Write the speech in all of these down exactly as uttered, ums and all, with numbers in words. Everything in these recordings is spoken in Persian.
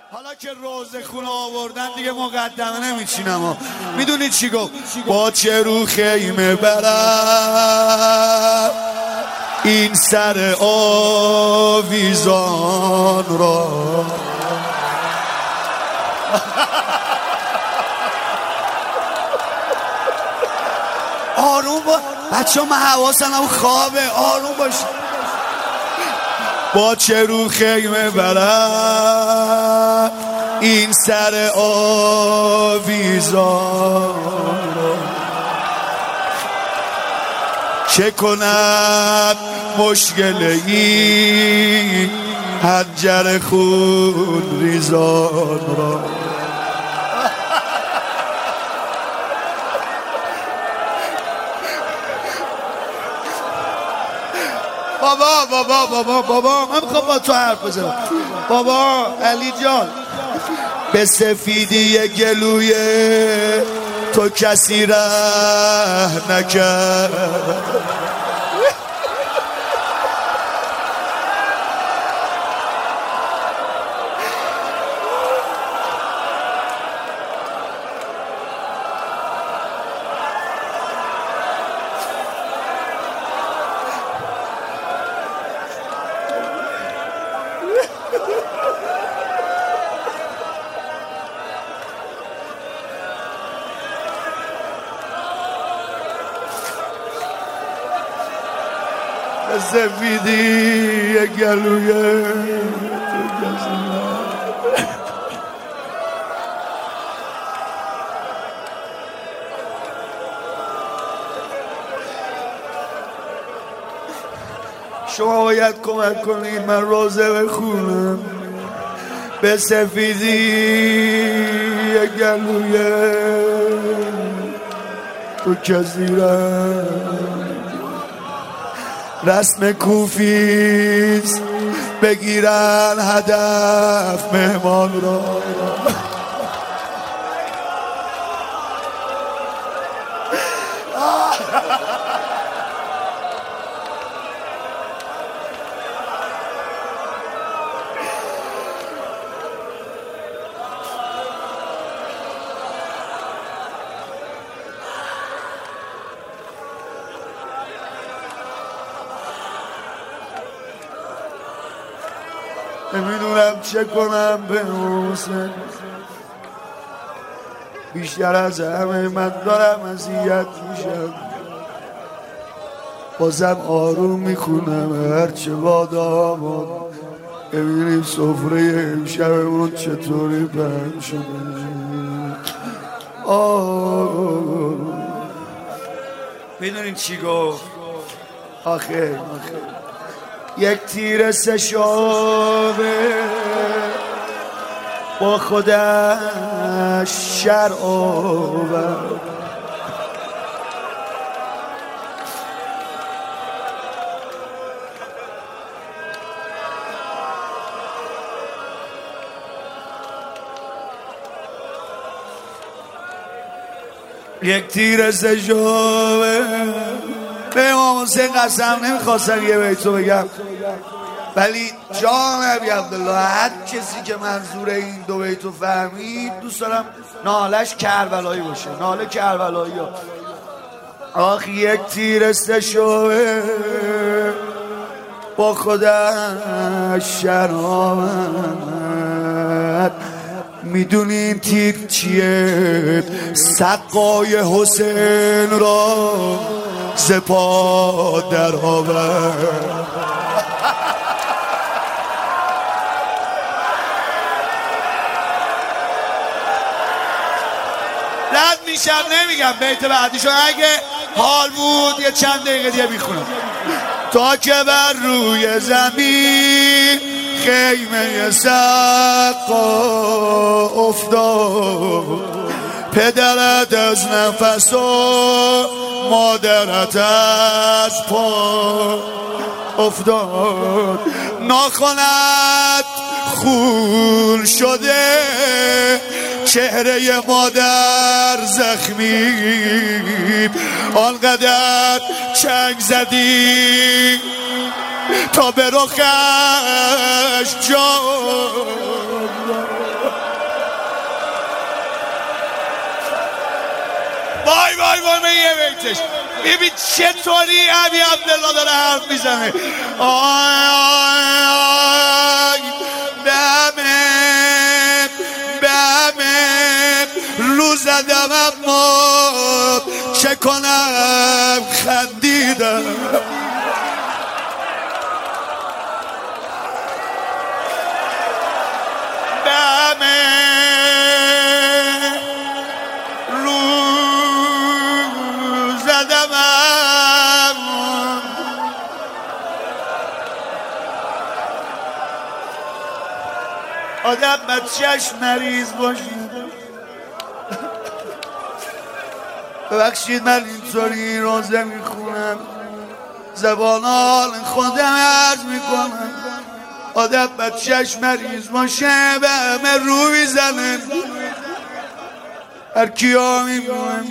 حالا که روزه خونه آوردن دیگه مقدمه نمیچینم. میدونی چی گفت؟ با چه رو خیمه برم این سر آویزان را. آروم با بچه ها، من حواسم خوابه، آروم باش. با چه رو خیمه برم این سر آویزان را، چه کند مشکل این حنجر خون ریزان را. بابا بابا بابا بابا من میخوام با تو حرف بزنم. بابا علی جان، به سفیدی گلوی تو کسی ره نکرد. سفیدی گلوی شما باید کمک کنید من روزه بخونم. به سفیدی گلوی تو کسی رفت. رسم کوفیز بگیرن هدف مهمان را. نمیدونم چه کنم به حسین، بیشتر از همه من دارم اذیت میشم. بازم آروم میخونم هرچه با داماد. ببینیم سفره امشبمون چطوری پهن شده. میدونین چی گفت؟ آخه یک تیر سشابه با خودش شر آورد. یک تیر سشابه به امام حسین قسم نمیخواستم یه بیتو بگم، ولی جان ابی عبدالله هر کسی که منظور این دو بیتو فهمید دوست دارم نالش کربلایی باشه. ناله کربلایی ها. آخ یک تیر استشوه با خودش شر آمد. میدونی این تیر چیه؟ سقای حسین را زپا در آورد. رد میشم نمیگم بیت بعدیشو، اگه حال بود یه چند دقیقه دیگه میخونم. تا که بر روی زمین خیمه سقا افتاد، پدرت از نفس و مادرت از پا افتاد. ناخنت خون شده، چهره مادر زخمی، آنقدر چنگ زدی تا به رخش جان وای وای وای من یه بیتش ببین چطوری ابی عبدالله داره حرف میزنه. آی آی آی بمه بمه رو زدم اما چه کنم خندیدم. آدم بچهش مریض باشید. ببخشید من اینطوری روزه میخونم زبان حال خودم عرض میکنم. آدم بچهش مریض باشه به همه رو میزنه. هر کیا میگوهم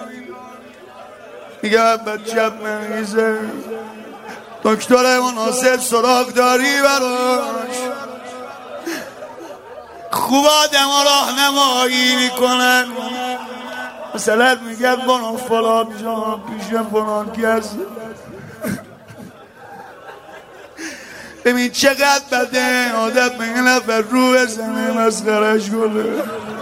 میگم بچه مریضه دکتر مناسب سراغ داری براش. خوب آدم ها راهنمایی میکنن مثلا میگن برو فلان جا پیش فلان کس ببین چقدر بده آدم به یه نفر رو بزنه مسخرش کنه.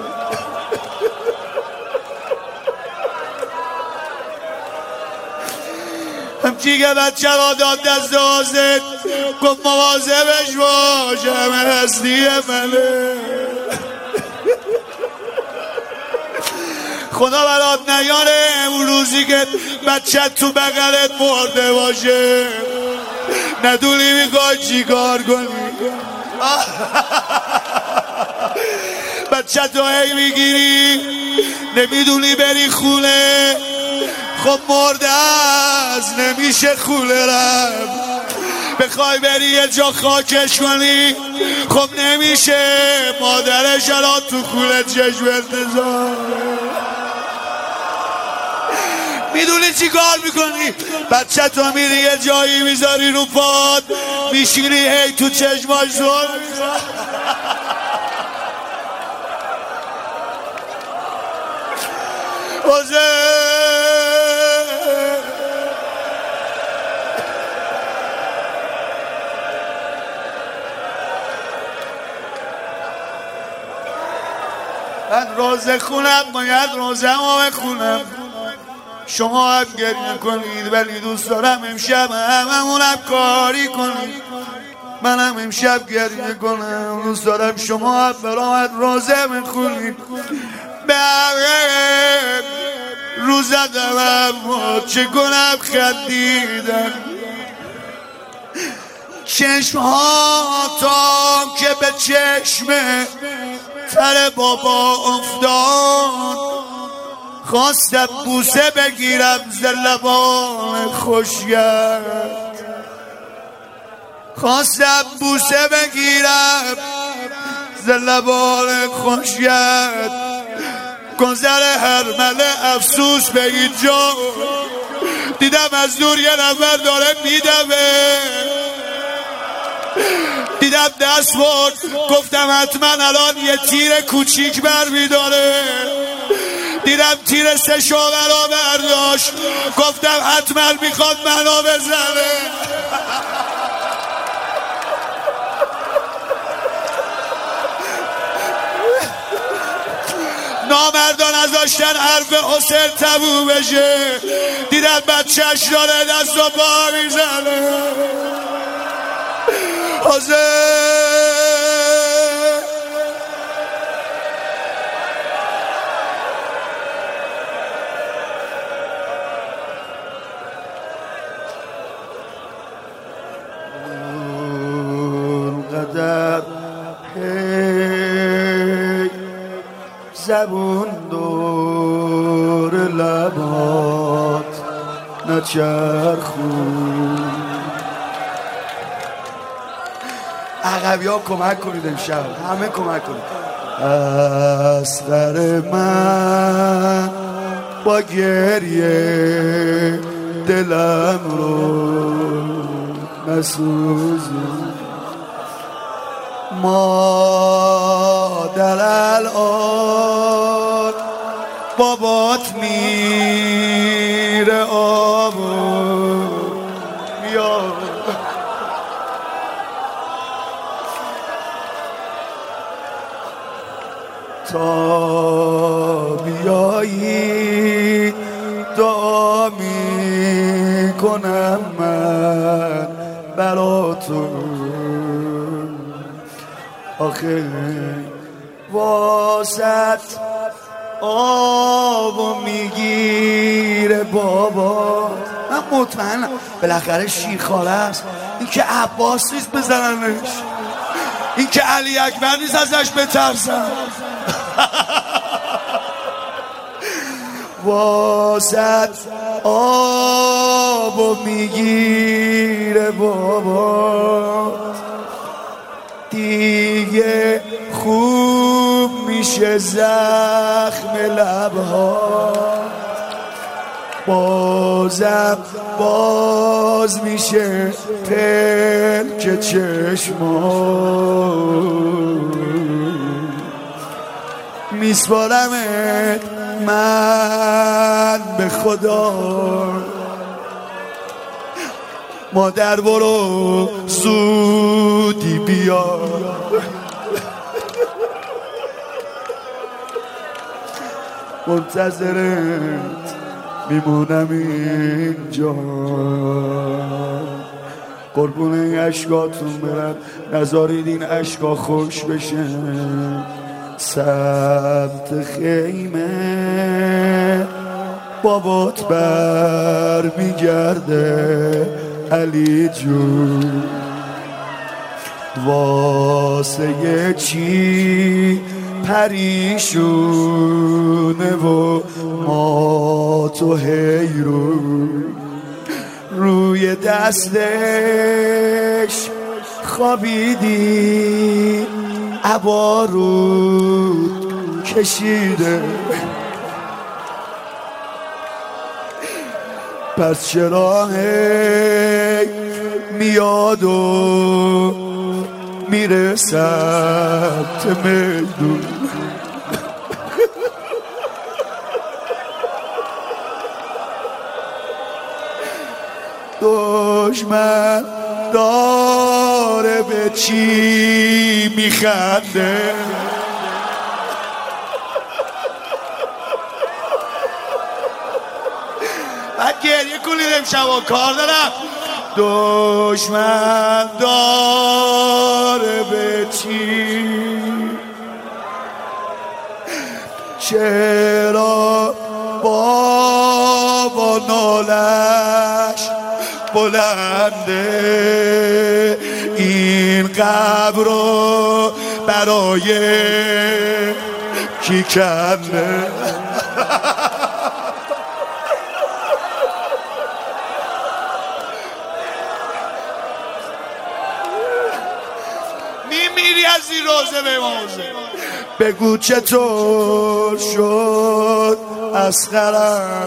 همچی که بچه را داد دست حاضر گفت مواظبش باش همه هستی منه. خدا برات نیاره اون روزی که بچه تو بغلت مرده باشه ندونی میخوای چی کار کنی. بچه تو هی میگیری نمیدونی بری خونه خب مرده از نمیشه خونه رفت. بخوای بری یه جا خاکش کنی خب نمیشه مادرش الان تو خونه چشم انتظار. میدونی چی کار میکنی؟ بچه تو میری یه جایی میذاری رو پاد میشینی هی تو چشماش زور حوزه من روزه خونم باید روزه ما بخونم. شما هم گریه کنید ولی دوست دارم امشب هممونم کاری کنید. منم امشب گریه کنم دوست دارم شما هم برامت روزه بخونید. به روز زدم چه کنم خندیدم. چشم ها تا که به چشم تر بابا افتاد خواستم بوسه بگیرم ز لبان خوشگل. خواستم بوسه بگیرم ز لبان خوشگل. گذر هرمله افسوس به اینجا دیدم از دور یه نفر داره میدمه. دیدم دست برد گفتم حتما الان یه تیر کوچیک بر میداره. دیدم تیر سه شعبه را برداشت گفتم حتما میخواد منو بزنه. نامردان از داشتن حرف حسین تموم بشه دیدم بچهش داره دست و پا میزنه. حسین قدر زبون دور لبات نچرخون. عقبی ها کمک کنید امشب همه کمک کنید. اصغر من با گریه دلم رو نسوزون. مادر الان بابات میره آب یا تا بیایی دعا میکنم من براتون آخه واسط آبو میگیره بابا. من مطمئنم بالاخره شیرخواره است، این که عباس نیست بزننش، این که علی اکبر نیست ازش بترسن. واسط آبو میگیره بابا، دیگه خوب میشه زخم لبها، بازم باز میشه پلک چشما. میسپارمت من به خدا، مادر برو زودی بیا. منتظرت میمونم اینجا، قربون اشکاتون برم، نذارید این اشکا خوش بشه. سمت خیمه بابات بر میگرده علی جون، واسه چی پریشونه و ما تو حیرون، روی دستش خوابیدی عبا رود کشیده، پس چرا هی میاد و میره سمت میدون. دشمن داره به چی میخنده، من گریه کنید امشبا کار دارم. دشمن داره به چی، چرا بابا نالش بلنده، این قبر رو برای کی کنده. میمیری از این روزه به موزه. بگو چطور شد اسقرم،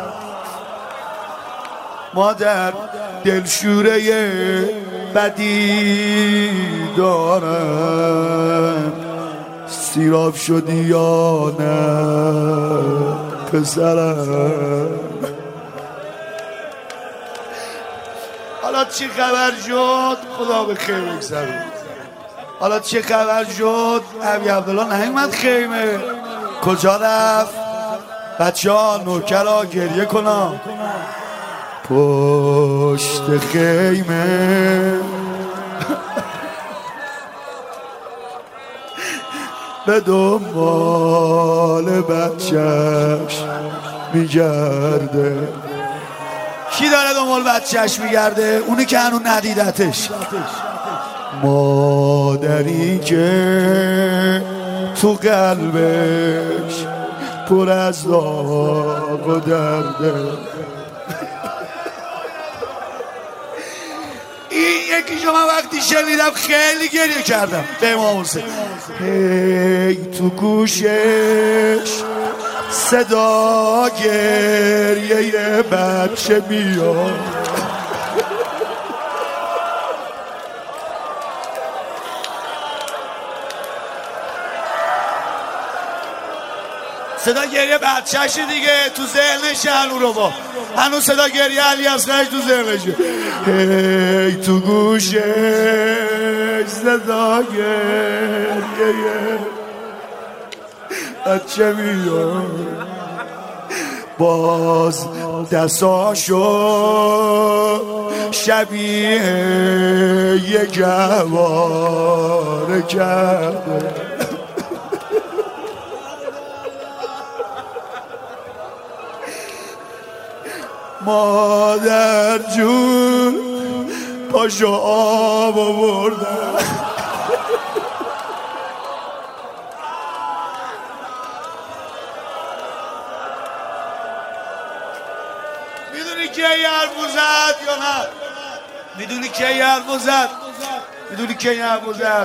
مادر دلشوره بدی دارم، سیراب شدی یا نه پسرم. حالا چی خبر شد؟ خدا به خیر بگذرون. حالا چه خبر شد؟ ابی عبدالله نیومد خیمه، کجا رفت؟ بچه ها نوکرها گریه کنم پشت خیمه. به دنبال بچهش میگرده. کی داره دنبال بچهش میگرده؟ اونی که هنو ندیدتش. مادری که تو قلبش پر از داغ و درده. این یکیشو من وقتی شنیدم خیلی گریه کردم به امام حسین. هی تو گوشش صدا گریه بچه میاد. صدا گریه بچه‌ش دیگه تو ذهنش هنو رو با هنو صدا گریه علی اصغرش تو ذهنشه. هی تو گوشش صدا گریه بچه میاد باز دستاشو شبیه یه جواره کرده. مادر جون پاشو آب آوردن. میدونی کی حرفو زد یا نه؟ میدونی کی حرفو زد؟ میدونی کی حرفو زد؟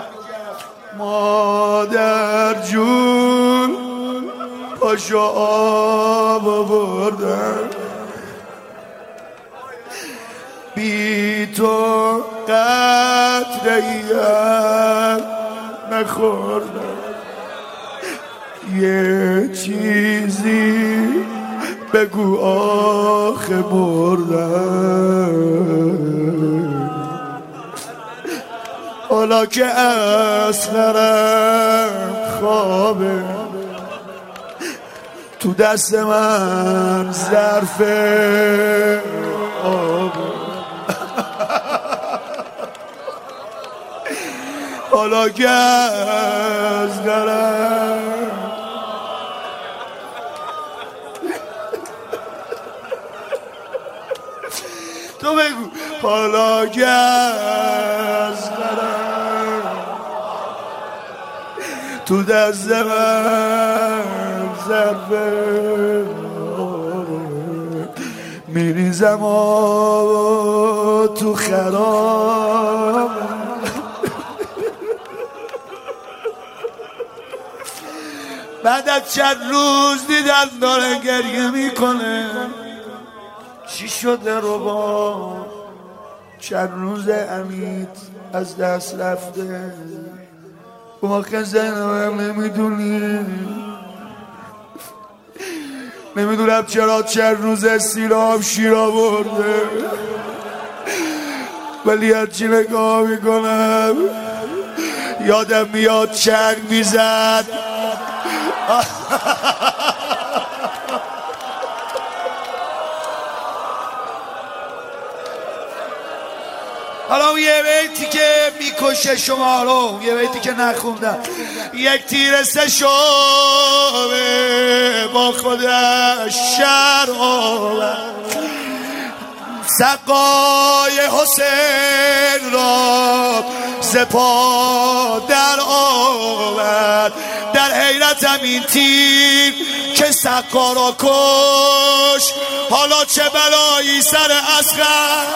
مادر جون پاشو آب آوردن. بی تو قطره‌ایم نخوردم. یه چیزی بگو آخه مردم. حالا که اصغرم خوابه تو دست من ظرف آبه. حالا که اصغرم تو بگو حالا که اصغرم تو دست من ظرف میریزم آب تو خراب. بعد از چند روز دیدم داره گریه میکنه. چی شده رو با چند روز امید از دست رفته. با که زنم نمیدونی نمیدونم چرا چند روز سیراب شیرا برده. ولی هرچی نگاه میکنم یادم میاد چنگ میزد. حالا اون یه بیتی که میکشه شما رو، یه بیتی که نخوندم. یک تیر سه شعبه با خودش شر آورد. سقای حسین را زپا در آورد. در حیرتم این تیر که سقا را کش. حالا چه بلایی سر اصغر.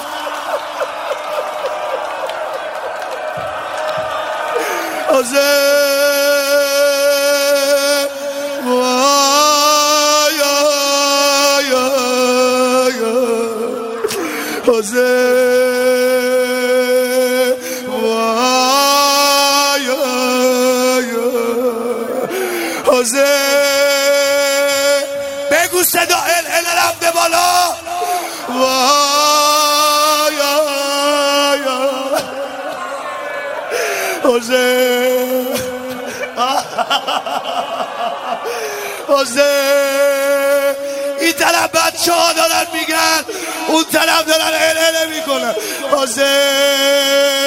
حسین وای وای حسین وای حسین بگو صدا ال ال رفته بالا. وای حسین حسین این طرف بچه ها دارن میگن اون طرف دارن ال ال میکنن. حسین